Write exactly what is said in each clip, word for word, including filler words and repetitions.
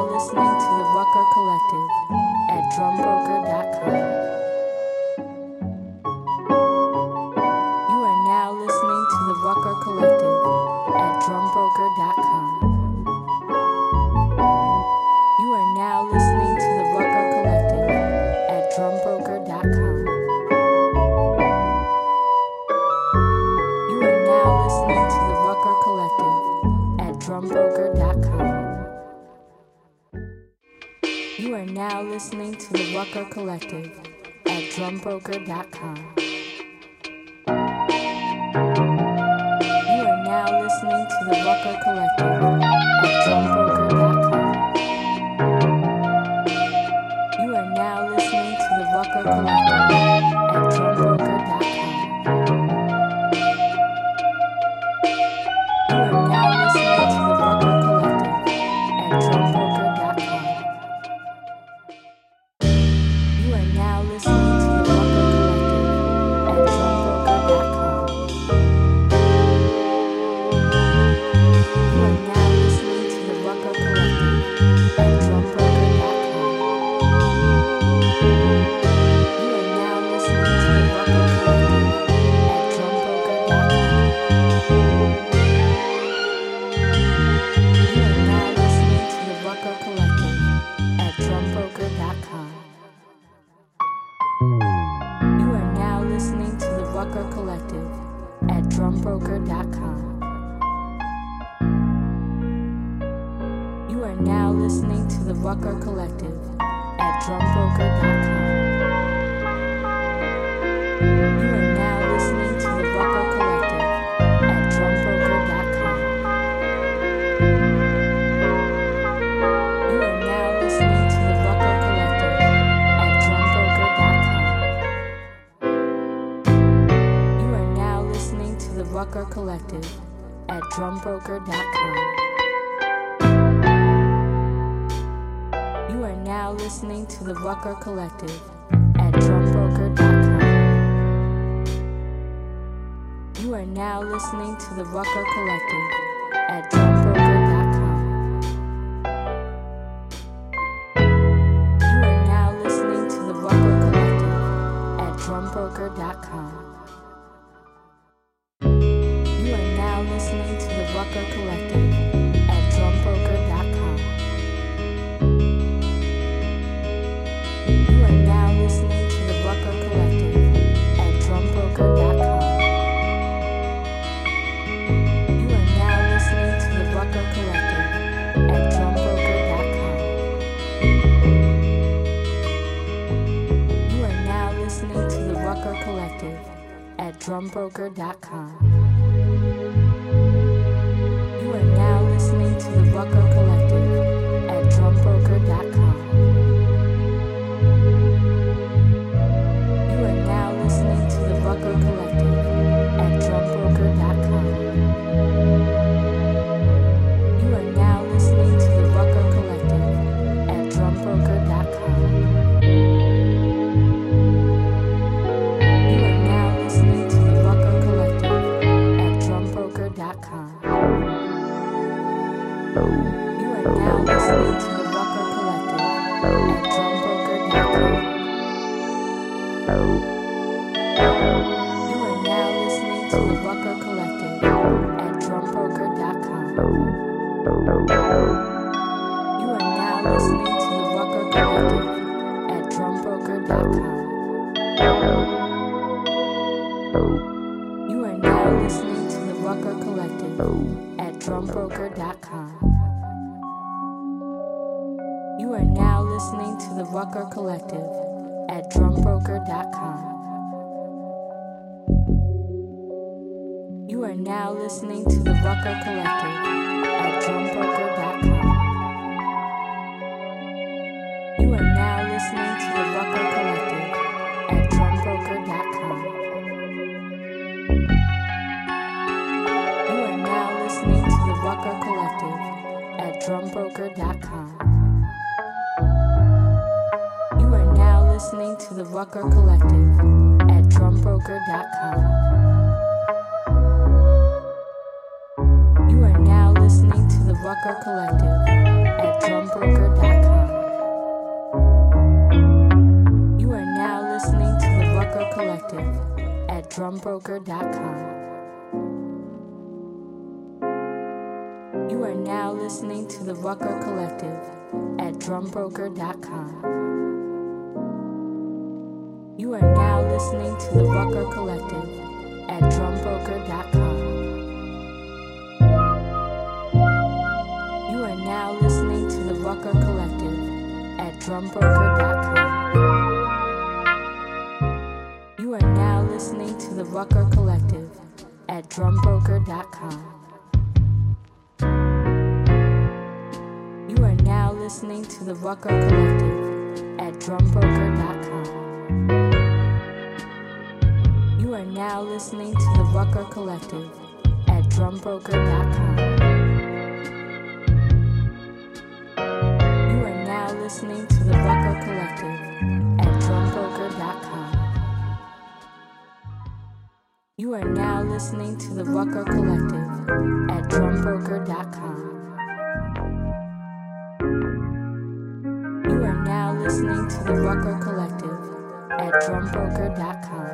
now listening to the Rucker Collective at drum broker dot com. You are now listening to the Rucker Collective at drum broker dot com. You are now listening to the Rucker Collective at drum broker dot com. You are now listening to the Rucker Collective at drum broker dot com. You are now listening to the Rucker Collective at drum broker dot com. You are now listening to the Rucker Collective at drum broker dot com. You are now listening to the Rucker Collective at drum broker dot com. You are now listening to the Rucker Collective at drum broker dot com. You are now listening to the Rucker Collective at drum broker dot com. You are now listening to the Rucker Collective at drum broker dot com. You are now listening to the Rucker Collective at drum broker dot com. You are now listening to the Rucker Collective at drum broker dot com. You are now listening to the Rucker Collective at drum broker dot com. You are now listening to the Rucker Collective at drum broker dot com. You are now listening to the Rucker Collective at drum broker dot com. You are now listening to the Rucker Collective at drum broker dot com. You are now listening to the Rucker Collective at drum broker dot com. You are now listening to the Rucker Collective at drum broker dot com. You are now listening to the Rucker Collective at drum broker dot com. You are now listening to the Rucker Collective at drum broker dot com. You are now listening to the Rucker Collective at drum broker dot com. You are now listening to the Rucker Collective at drum broker dot com. You are now listening to the Rucker Collective at drum broker dot com. You are now listening to the Rucker Collective at drum broker dot com. You are now listening to the Rucker Collective at drum broker dot com. You are now listening to the Rucker Collective at drum broker dot com. You are now listening to the Rucker Collective at drum broker dot com. You are now listening to the Rucker Collective at drum broker dot com. You are now listening to the Rucker Collective at drum broker dot com. You are now listening to the Rucker Collective at drum broker dot com. You are now listening to the Rucker Collective at drum broker dot com. You are now listening to the Rucker Collective at drum broker dot com. You are now listening to the Rucker Collective at drum broker dot com. You are now listening to the Rucker Collective at drum broker dot com. You are now listening to the Rucker Collective at drum broker dot com. You are now listening to the Rucker Collective at drum broker dot com. You are now listening to the Rucker Collective at drum broker dot com. You are now listening to the Rucker Collective at drum broker dot com. Collective at drum broker dot com. You are now listening to the Rucker Collective at drum broker dot com. You are now listening to the Rucker Collective at drum broker dot com. You are now listening to the Rucker Collective at drum broker dot com. You are now listening to the Rucker Collective at drum broker dot com. You are now listening to the Rucker Collective at drum broker dot com. You are now listening to the Rucker Collective at drum broker dot com. You are now listening to the Rucker Collective at drum broker dot com. You are now listening to the Rucker Collective at drum broker dot com. You are now listening to the Rucker Collective at drum broker dot com.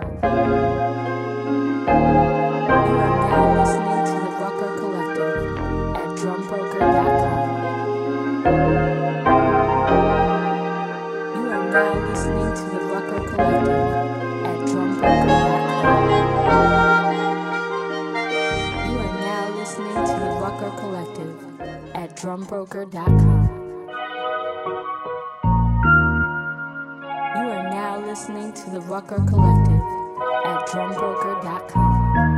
You are now listening to the Rucker Collective at drum broker dot com. You are now listening to the Rucker Collective at drum broker dot com. You are now listening to the Rucker Collective at drum broker dot com. You are now listening to the Rucker Collective at drum broker dot com.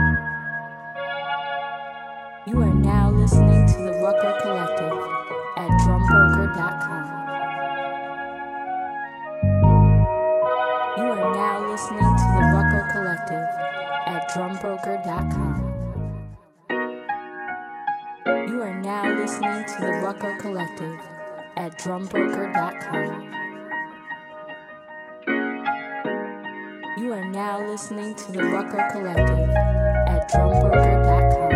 You are now listening to the Rucker Collective at drum broker dot com. You are now listening to the Rucker Collective at drum broker dot com. You are now listening to the Rucker Collective at drum broker dot com. You are now listening to the Rucker Collective at drum broker dot com.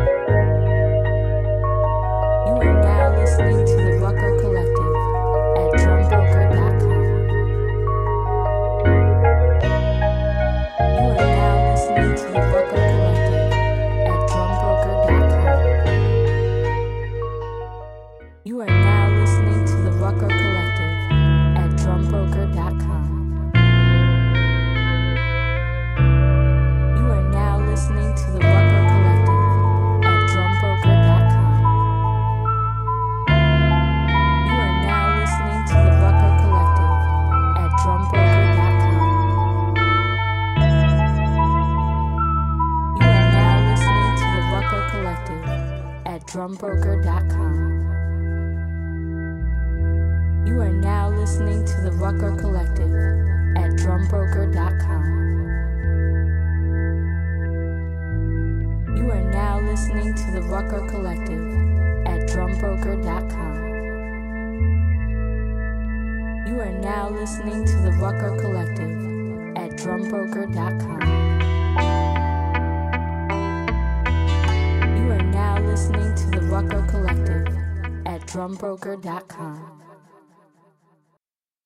You are now listening to the Rucker Collective at drum broker dot com. You are now listening to the Rucker Collective at drum broker dot com. You are now listening to the Rucker Collective at drum broker dot com. You are now listening to the Rucker Collective at drum broker dot com. You are now listening to the Rucker Collective at drum broker dot com. You are now listening to the Rucker Collective at drum broker dot com. You are now listening to the Rucker Collective at drum broker dot com. You are now listening to the Rucker Collective at drum broker dot com. You are now listening to the Rucker Collective at drum broker dot com. You are now listening to the Rucker Collective at drum broker dot com.